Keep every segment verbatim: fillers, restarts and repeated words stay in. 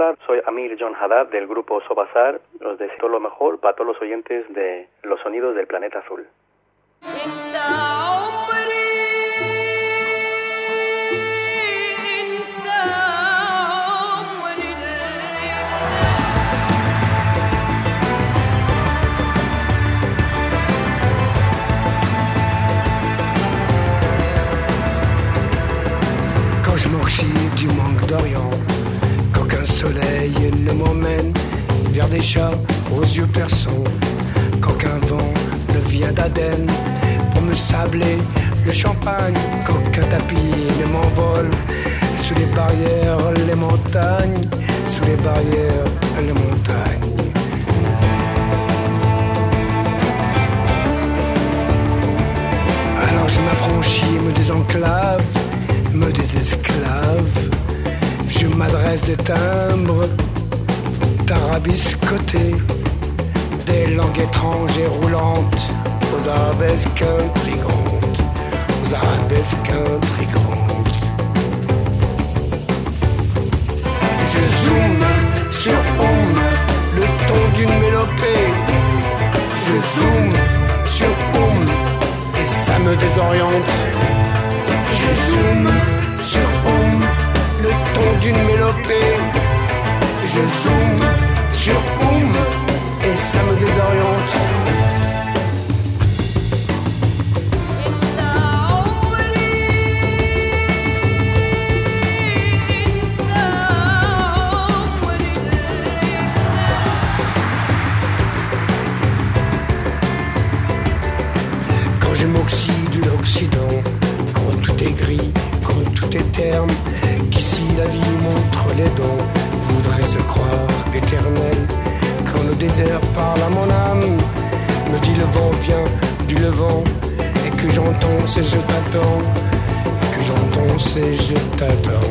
Hola, soy Amir John Haddad del grupo Sobazar. Os deseo lo mejor para todos los oyentes de Los Sonidos del Planeta Azul. Quand je m'oxyde du manque d'Orient, qu'aucun soleil ne m'emmène vers des chats aux yeux perçants, qu'aucun vent ne vient d'Aden pour me sabler le champagne, qu'aucun tapis ne m'envole sous les barrières, les montagnes, sous les barrières, les montagnes. Alors je m'affranchis, me désenclave, me désesclave, je m'adresse des timbres tarabiscotés, des langues étranges et roulantes, aux arabesques intrigantes, aux arabesques intrigantes. Je zoome sur Om, le ton d'une mélopée. Je zoome sur Om, et ça me désoriente. Je zoome sur Om, le ton d'une mélopée. Je zoome sur Om, et ça me désoriente. Quand je m'oxyde de l'Occident, quand tout est gris, quand tout est terne, qu'ici la vie montre les dents, voudrait se croire éternel. Quand le désert parle à mon âme, me dit le vent vient du levant, et que j'entends c'est je t'attends, que j'entends c'est je t'attends.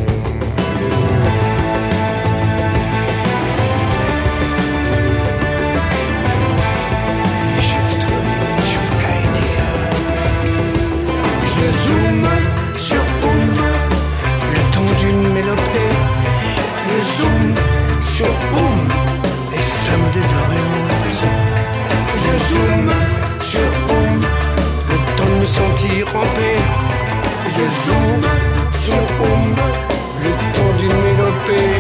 Je zoome sur Om, le ton d'une mélopée. Je zoome sur Om, et ça me désoriente. Je zoome sur Om, le temps de me sentir en paix. Je zoome sur Om, le temps d'une mélopée.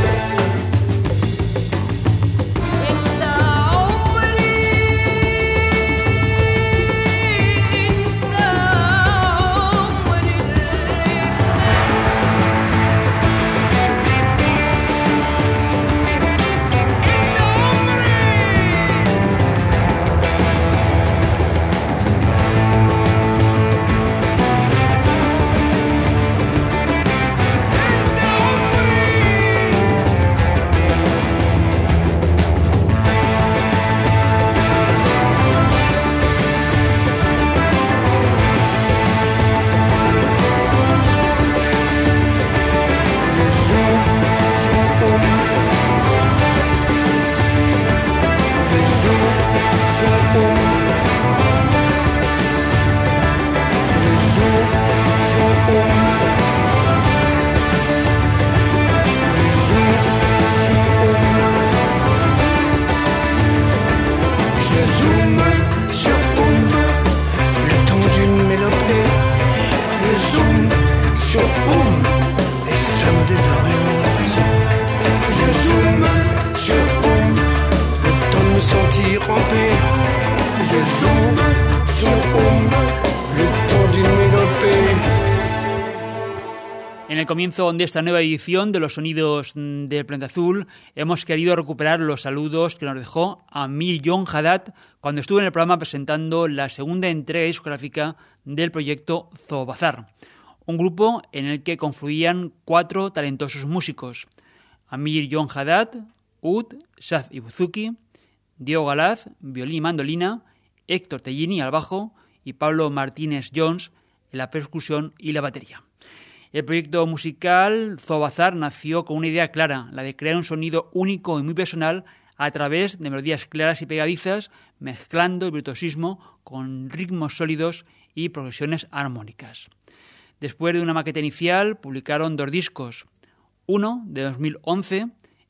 En el comienzo de esta nueva edición de Los Sonidos del Planeta Azul hemos querido recuperar los saludos que nos dejó Amir John Haddad cuando estuvo en el programa presentando la segunda entrega discográfica del proyecto Sobazar, un grupo en el que confluían cuatro talentosos músicos: Amir John Haddad, ud, saz y buzuki, Diego Galaz, violín y mandolina, Héctor Tellini al bajo y Pablo Martínez Jones en la percusión y la batería. El proyecto musical Sobazar nació con una idea clara, la de crear un sonido único y muy personal a través de melodías claras y pegadizas, mezclando el virtuosismo con ritmos sólidos y progresiones armónicas. Después de una maqueta inicial, publicaron dos discos, uno de dos mil once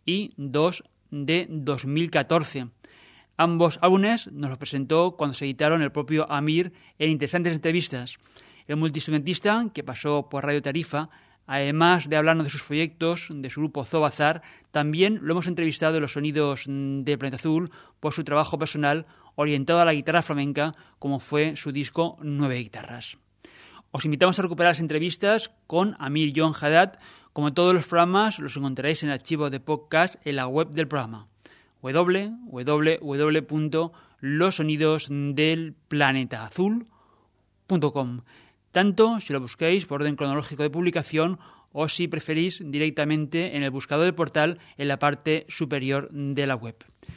y dos de dos mil catorce. Ambos álbumes nos los presentó cuando se editaron el propio Amir en interesantes entrevistas. El multiinstrumentista, que pasó por Radio Tarifa, además de hablarnos de sus proyectos, de su grupo Zoo Bazar, también lo hemos entrevistado en los sonidos de Planeta Azul por su trabajo personal orientado a la guitarra flamenca, como fue su disco Nueve Guitarras. Os invitamos a recuperar las entrevistas con Amir John Haddad. Como todos los programas, los encontraréis en el archivo de podcast en la web del programa, doble u doble u doble u punto los sonidos del planeta azul punto com, tanto si lo busquéis por orden cronológico de publicación o si preferís directamente en el buscador del portal en la parte superior de la web.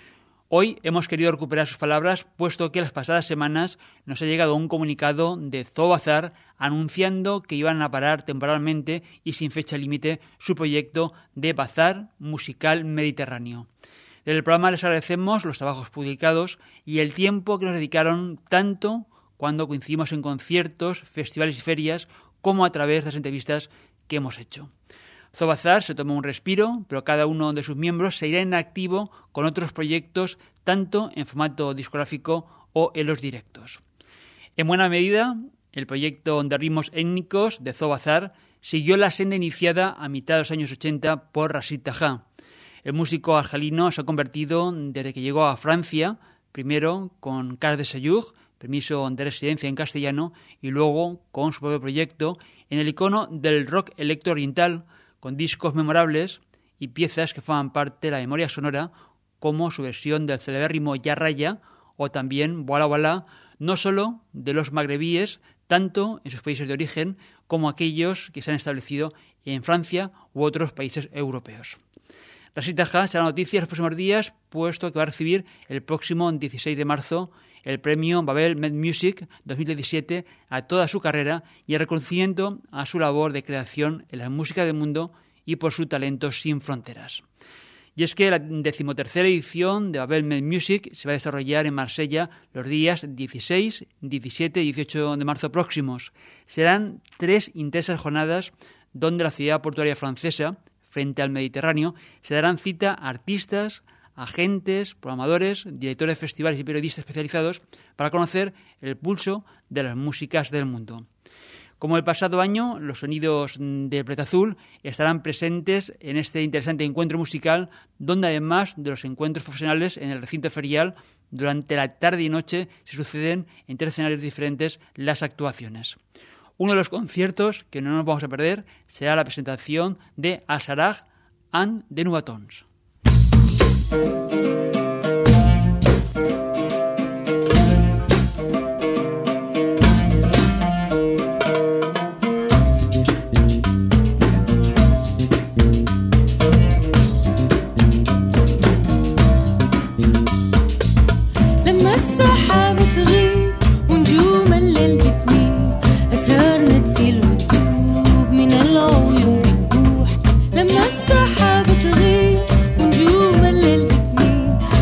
Hoy hemos querido recuperar sus palabras, puesto que las pasadas semanas nos ha llegado un comunicado de Zoo Bazar anunciando que iban a parar temporalmente y sin fecha límite su proyecto de Bazar Musical Mediterráneo. En el programa les agradecemos los trabajos publicados y el tiempo que nos dedicaron tanto cuando coincidimos en conciertos, festivales y ferias, como a través de las entrevistas que hemos hecho. Zoo Bazar se tomó un respiro, pero cada uno de sus miembros se irá en activo con otros proyectos, tanto en formato discográfico o en los directos. En buena medida, el proyecto de ritmos étnicos de Zoo Bazar siguió la senda iniciada a mitad de los años ochenta por Rachid Taha. El músico argelino se ha convertido, desde que llegó a Francia, primero con Carte de Séjour, permiso de residencia en castellano, y luego con su propio proyecto, en el icono del rock electro oriental, con discos memorables y piezas que forman parte de la memoria sonora, como su versión del celebérrimo Ya Raya o también Voilà Voilà, no solo de los magrebíes, tanto en sus países de origen como aquellos que se han establecido en Francia u otros países europeos. Rachid Taha será noticia en los próximos días, puesto que va a recibir el próximo dieciséis de marzo el premio Babel Med Music dos mil diecisiete a toda su carrera y el reconocimiento a su labor de creación en la música del mundo y por su talento sin fronteras. Y es que la decimotercera edición de Babel Med Music se va a desarrollar en Marsella los días dieciséis, diecisiete y dieciocho de marzo próximos. Serán tres intensas jornadas donde la ciudad portuaria francesa, frente al Mediterráneo, se darán cita a artistas, agentes, programadores, directores de festivales y periodistas especializados para conocer el pulso de las músicas del mundo. Como el pasado año, los sonidos de Planeta Azul estarán presentes en este interesante encuentro musical, donde además de los encuentros profesionales en el recinto ferial, durante la tarde y noche se suceden en tres escenarios diferentes las actuaciones. Uno de los conciertos que no nos vamos a perder será la presentación de Al-Sarraj and the Nubatons. لما السحاب تغيب ونجوم الليل بتميل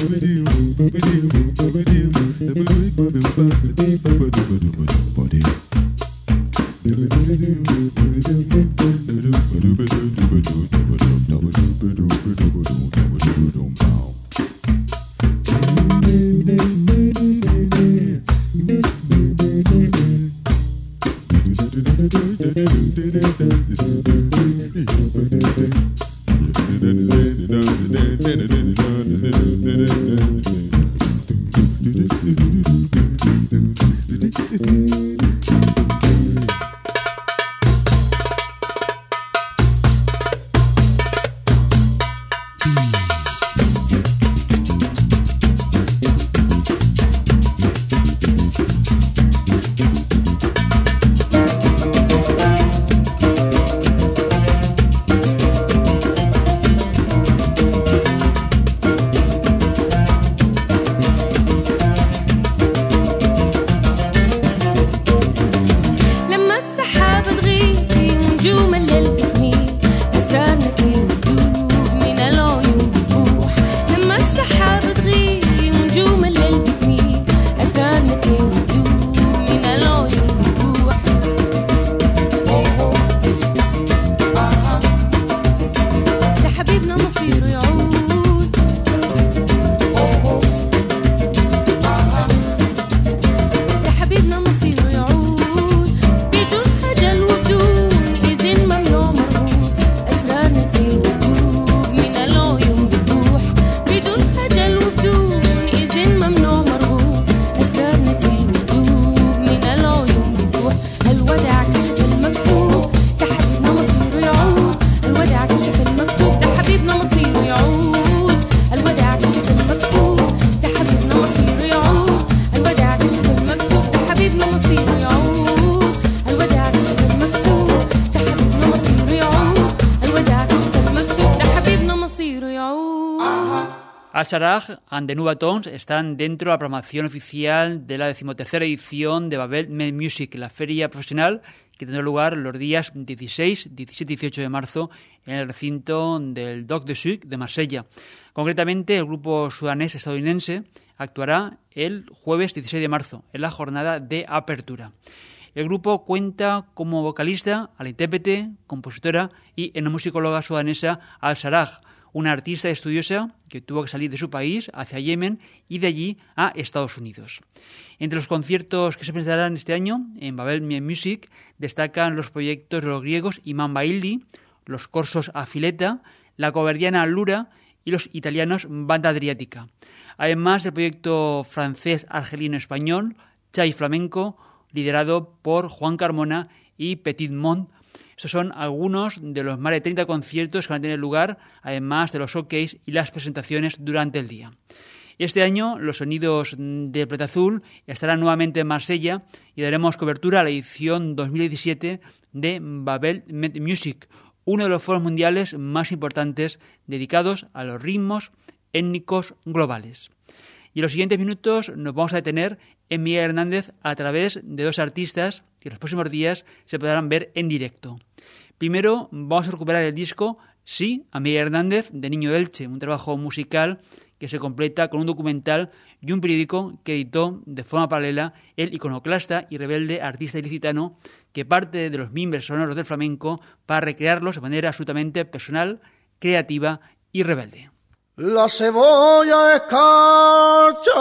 Al-Sarraj and the Nuba Tones están dentro de la programación oficial de la decimotercera edición de Babel Med Music, la feria profesional que tendrá lugar los días dieciséis, diecisiete y dieciocho de marzo en el recinto del Doc de Suc de Marsella. Concretamente, el grupo sudanés estadounidense actuará el jueves dieciséis de marzo en la jornada de apertura. El grupo cuenta como vocalista a la intérprete, compositora y etnomusicóloga sudanesa Al-Sarraj, una artista estudiosa que tuvo que salir de su país hacia Yemen y de allí a Estados Unidos. Entre los conciertos que se presentarán este año en Babel Med Music destacan los proyectos de los griegos Imam Baildi, los corsos Afileta, la coverdiana Lura y los italianos Banda Adriática. Además del proyecto francés, argelino, español, Chai Flamenco, liderado por Juan Carmona y Petit Monde. Estos son algunos de los más de treinta conciertos que van a tener lugar, además de los showcase y las presentaciones durante el día. Este año, los sonidos del Planeta Azul estarán nuevamente en Marsella y daremos cobertura a la edición dos mil diecisiete de Babel Med Music, uno de los foros mundiales más importantes dedicados a los ritmos étnicos globales. Y en los siguientes minutos nos vamos a detener en Miguel Hernández a través de dos artistas que en los próximos días se podrán ver en directo. Primero vamos a recuperar el disco Sí, a Miguel Hernández, de Niño de Elche, un trabajo musical que se completa con un documental y un periódico que editó de forma paralela el iconoclasta y rebelde artista ilicitano que parte de los mimbres sonoros del flamenco para recrearlos de manera absolutamente personal, creativa y rebelde. La cebolla escarcha,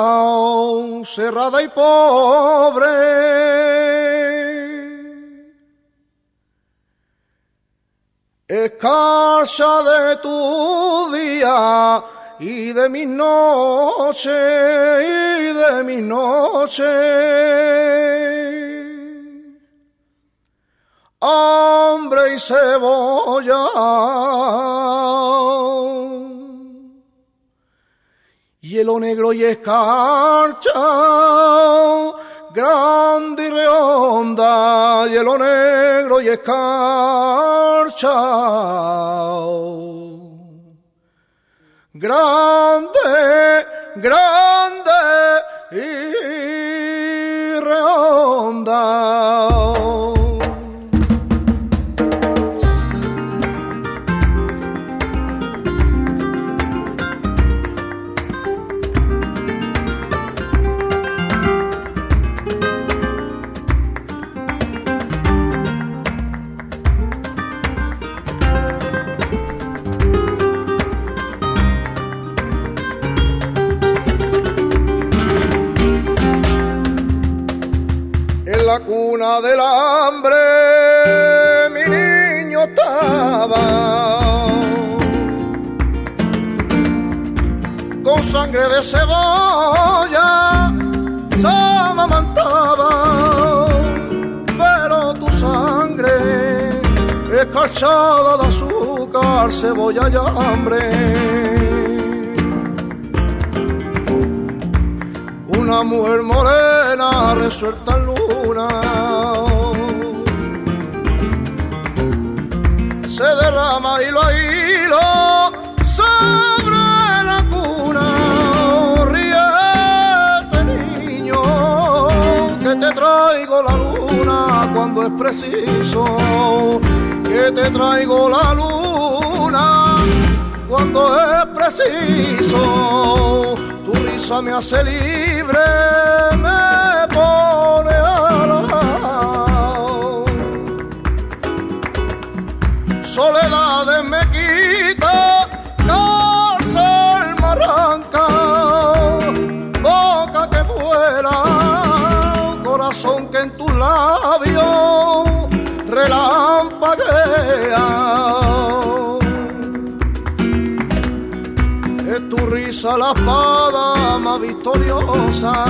cerrada y pobre, escarcha de tu día y de mi noche, y de mi noche. Hambre y cebolla, hielo negro y escarcha, grande y redonda, hielo negro y escarcha, grande, grande y redonda. la cuna del hambre mi niño estaba, con sangre de cebolla se amamantaba, pero tu sangre escarchada de azúcar, cebolla y hambre. Una mujer morena resuelta en luna se derrama hilo a hilo sobre la cuna. Ríete, niño, que te traigo la luna cuando es preciso, que te traigo la luna cuando es preciso. Tu risa me hace libre, me pone alado. Soledades me quita, cárcel me arranca, boca que vuela, corazón que en tus labios relampaguea. Es tu risa la espada más victoriosa,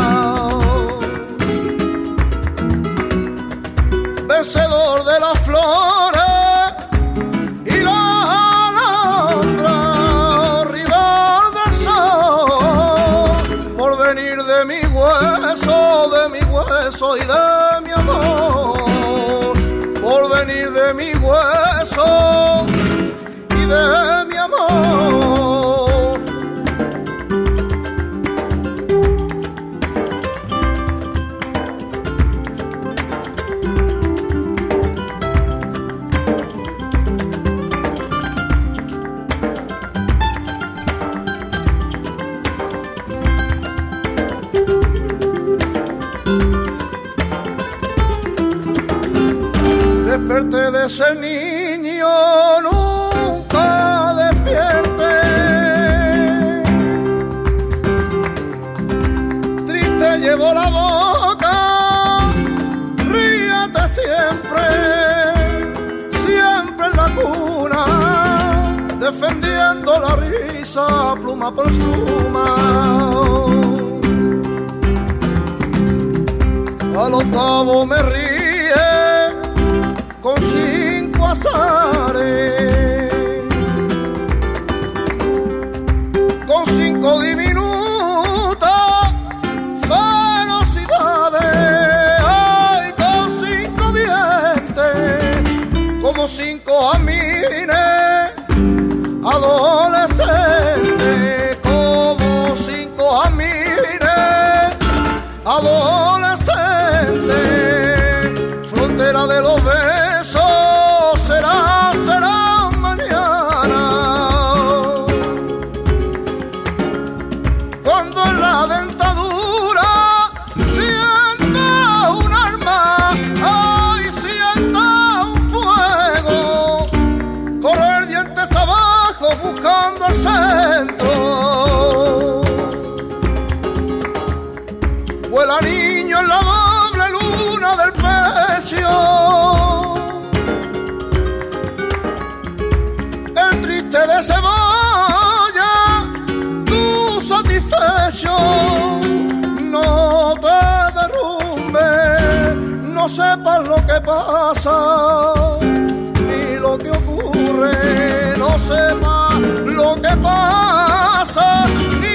vencedor de las flores y las alondras, rival del sol, por venir de mi hueso, de mi hueso y de mi amor, por venir de mi hueso y de mi amor. Desperté de ese niño, nunca despierte. Triste llevo la boca, ríete siempre, siempre en la cuna, defendiendo la risa, pluma por pluma. Al octavo me ríe con cinco azares, con cinco diminutas ferocidades, ay, con cinco dientes, como cinco amines adolescentes, como cinco amines adolescentes, frontera de los besos, será, será mañana, cuando en la dentadura sienta un arma, ay, sienta un fuego, correr dientes abajo buscando el centro. Vuela niño en la doble luna del pecho, el triste de cebolla, tú satisfecho, no te derrumbes, no sepas lo que pasa, ni lo que ocurre, no sepas lo que pasa, ni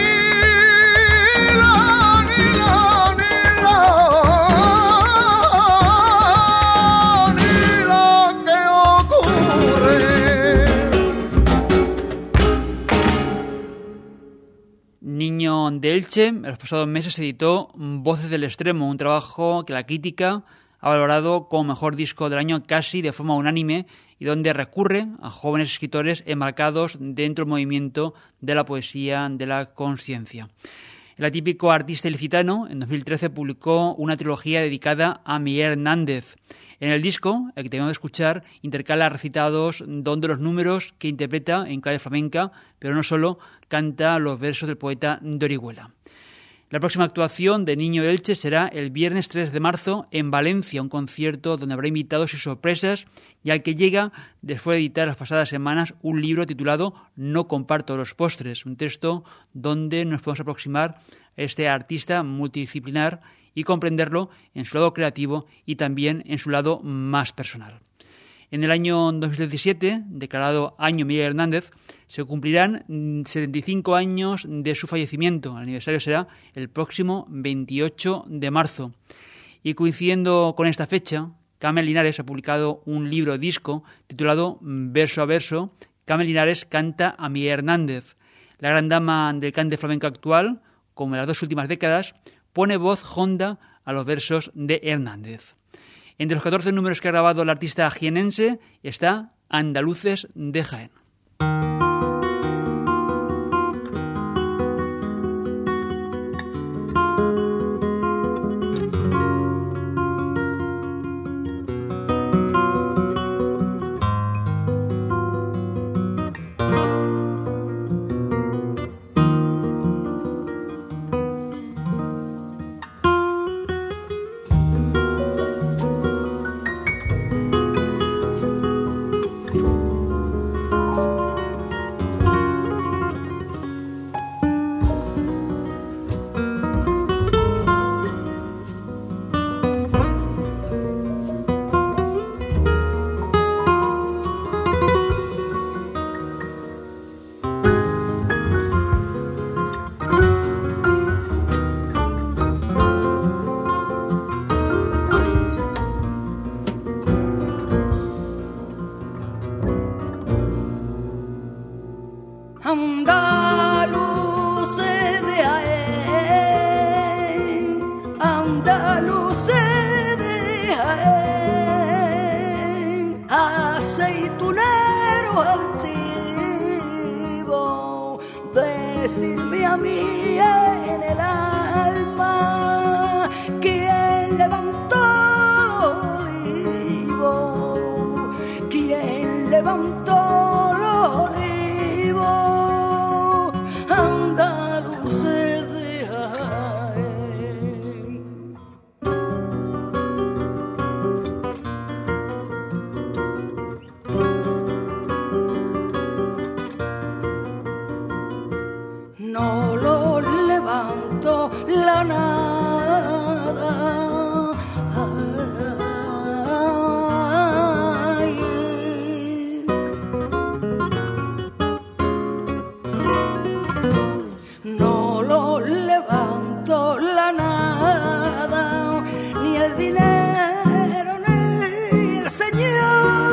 Niño de Elche. En los pasados meses se editó Voces del Extremo, un trabajo que la crítica ha valorado como mejor disco del año casi de forma unánime y donde recurre a jóvenes escritores enmarcados dentro del movimiento de la poesía de la conciencia. El atípico artista ilicitano en dos mil trece publicó una trilogía dedicada a Miguel Hernández. En el disco, el que tenemos que escuchar, intercala recitados donde los números que interpreta en clave flamenca, pero no solo, canta los versos del poeta de Orihuela. La próxima actuación de Niño Elche será el viernes tres de marzo en Valencia, un concierto donde habrá invitados y sorpresas y al que llega después de editar las pasadas semanas un libro titulado No comparto los postres, un texto donde nos podemos aproximar a este artista multidisciplinar y comprenderlo en su lado creativo y también en su lado más personal. En el año dos mil diecisiete, declarado Año Miguel Hernández, se cumplirán setenta y cinco años de su fallecimiento. El aniversario será el próximo veintiocho de marzo. Y coincidiendo con esta fecha, Carmen Linares ha publicado un libro disco titulado Verso a verso. Carmen Linares canta a Miguel Hernández. La gran dama del cante flamenco actual, como en las dos últimas décadas, pone voz honda a los versos de Hernández. Entre los catorce números que ha grabado el artista jienense está Andaluces de Jaén. Decirme a mí en el alma quién levantó los olivos, quién levantó los olivos, andaluces de Jaén. No lo levanto la nada, ay. No lo levanto la nada, ni el dinero ni el Señor.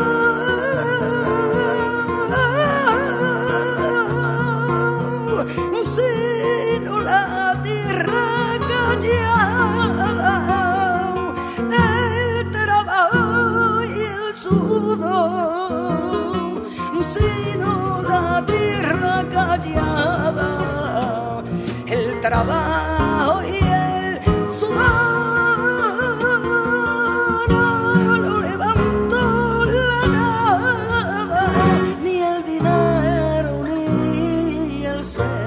Sino la tierra callada, el trabajo y el sudor. Sino la tierra callada, el trabajo y el sudor. No lo levantó la nada, ni el dinero ni el ser.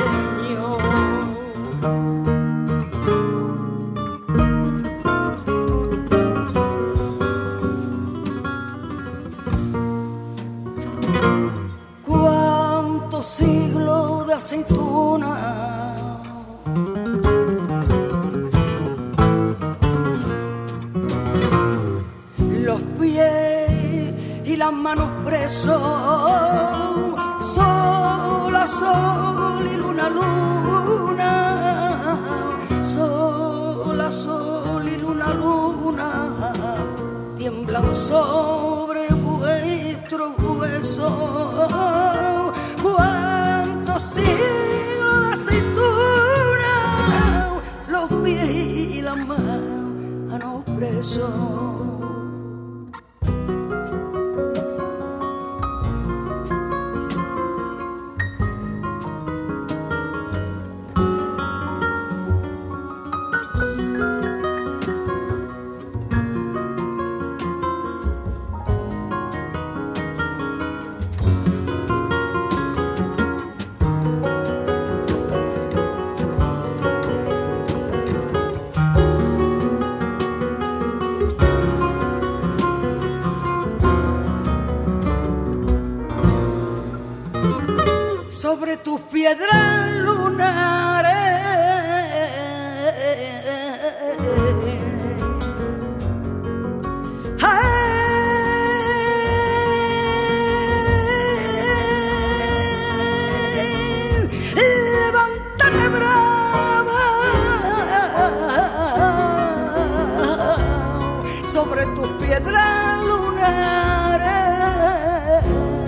Cuántos siglos de aceituna, los pies y las manos presos, sol a sol y luna a luna, sol a sol y luna a luna, tiemblan sobre vuestros huesos. Cuántos siglos de aceituna, los pies y las manos presos. sobre tus piedras lunares. Levántate brava sobre tus piedras lunares.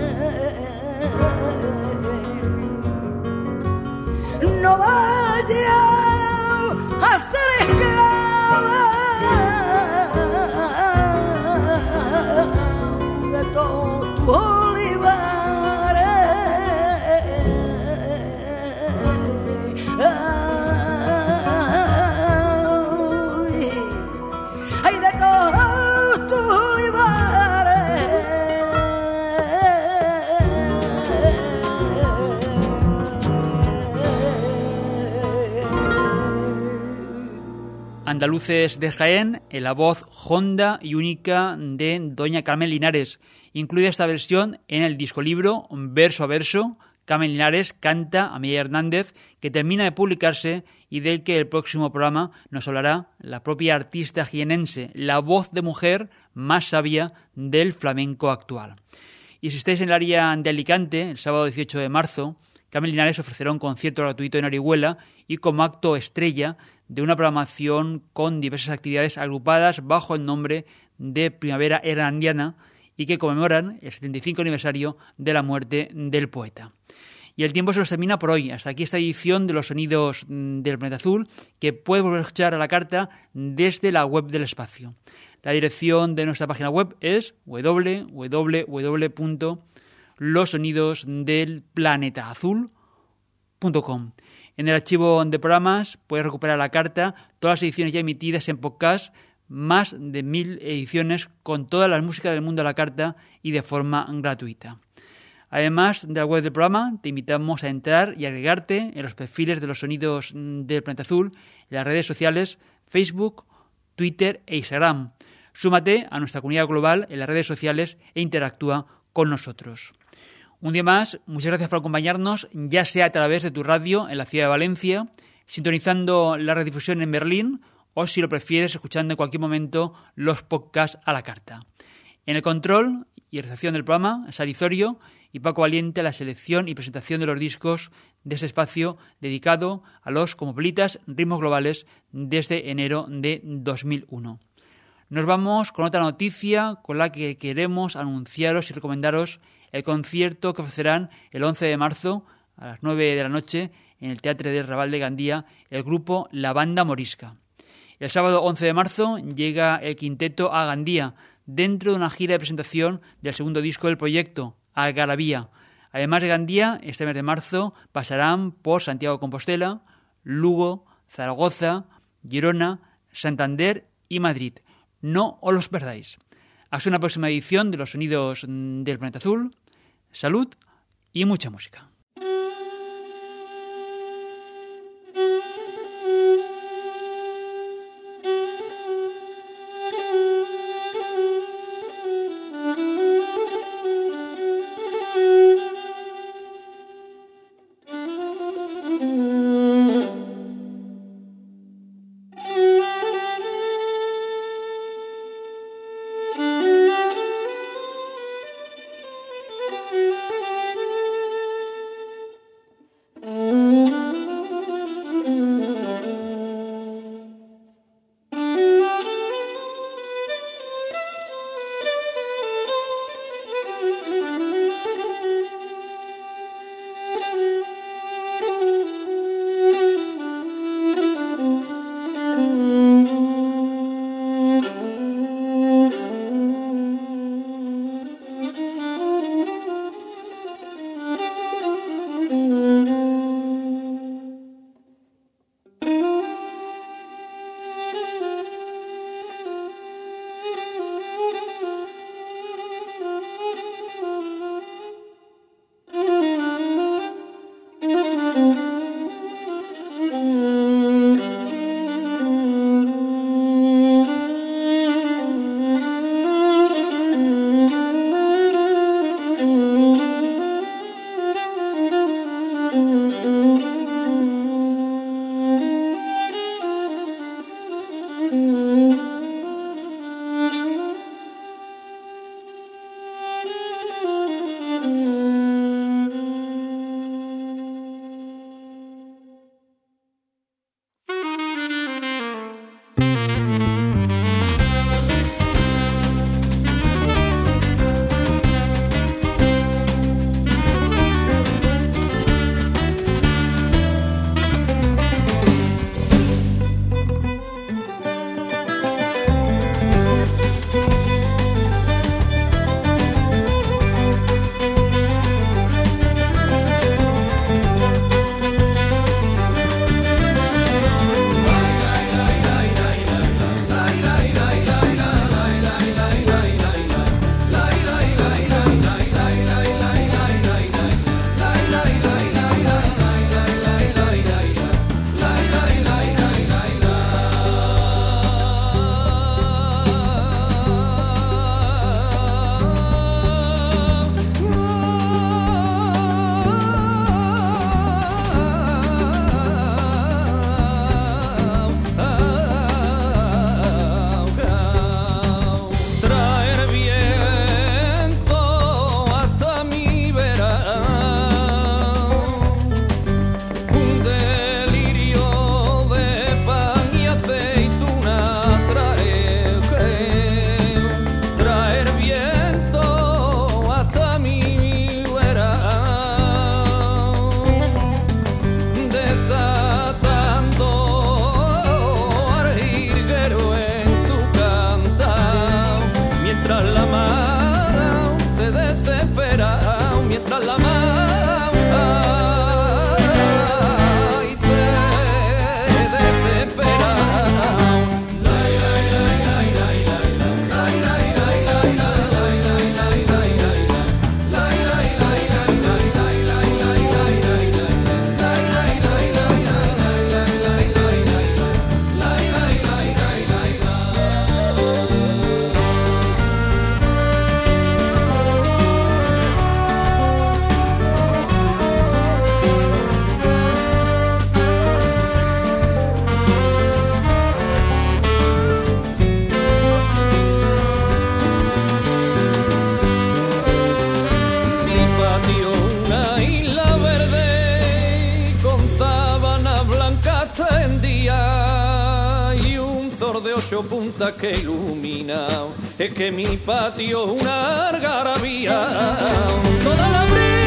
No vayas a ser esclava de todos tus olivares. Ay, de todos tus olivares. Andaluces de Jaén, en la voz honda y única de doña Carmen Linares. Incluida esta versión en el discolibro Verso a Verso. Carmen Linares canta a Miguel Hernández, que termina de publicarse y del que el próximo programa nos hablará la propia artista jienense, la voz de mujer más sabia del flamenco actual. Y si estáis en el área de Alicante, el sábado dieciocho de marzo, Carmen Linares ofrecerá un concierto gratuito en Orihuela y como acto estrella de una programación con diversas actividades agrupadas bajo el nombre de Primavera Hernandiana y que conmemoran el setenta y cinco aniversario de la muerte del poeta. Y el tiempo se nos termina por hoy. Hasta aquí esta edición de los sonidos del Planeta Azul, que puedes volver a escuchar a la carta desde la web del espacio. La dirección de nuestra página web es doble u doble u doble u punto los sonidos del planeta azul punto com. En el archivo de programas puedes recuperar la carta, todas las ediciones ya emitidas en podcast, más de mil ediciones con todas las músicas del mundo a la carta y de forma gratuita. Además de la web del programa, te invitamos a entrar y agregarte en los perfiles de los sonidos del Planeta Azul, en las redes sociales Facebook, Twitter e Instagram. Súmate a nuestra comunidad global en las redes sociales e interactúa con nosotros. Un día más, muchas gracias por acompañarnos, ya sea a través de tu radio en la ciudad de Valencia, sintonizando la redifusión en Berlín o, si lo prefieres, escuchando en cualquier momento los podcasts a la carta. En el control y realización del programa, Sari Zorio y Paco Valiente, la selección y presentación de los discos de este espacio dedicado a los cosmopolitas ritmos globales desde enero de dos mil uno. Nos vamos con otra noticia con la que queremos anunciaros y recomendaros el concierto que ofrecerán el once de marzo a las nueve de la noche en el Teatre del Raval de Gandía el grupo La Banda Morisca. El sábado once de marzo llega el quinteto a Gandía dentro de una gira de presentación del segundo disco del proyecto, Algarabía. Además de Gandía, este mes de marzo pasarán por Santiago de Compostela, Lugo, Zaragoza, Girona, Santander y Madrid. No os los perdáis. Hasta una próxima edición de los sonidos del Planeta Azul. Salud y mucha música. ocho puntas que ilumina, es que mi patio es una algarabía, toda la brisa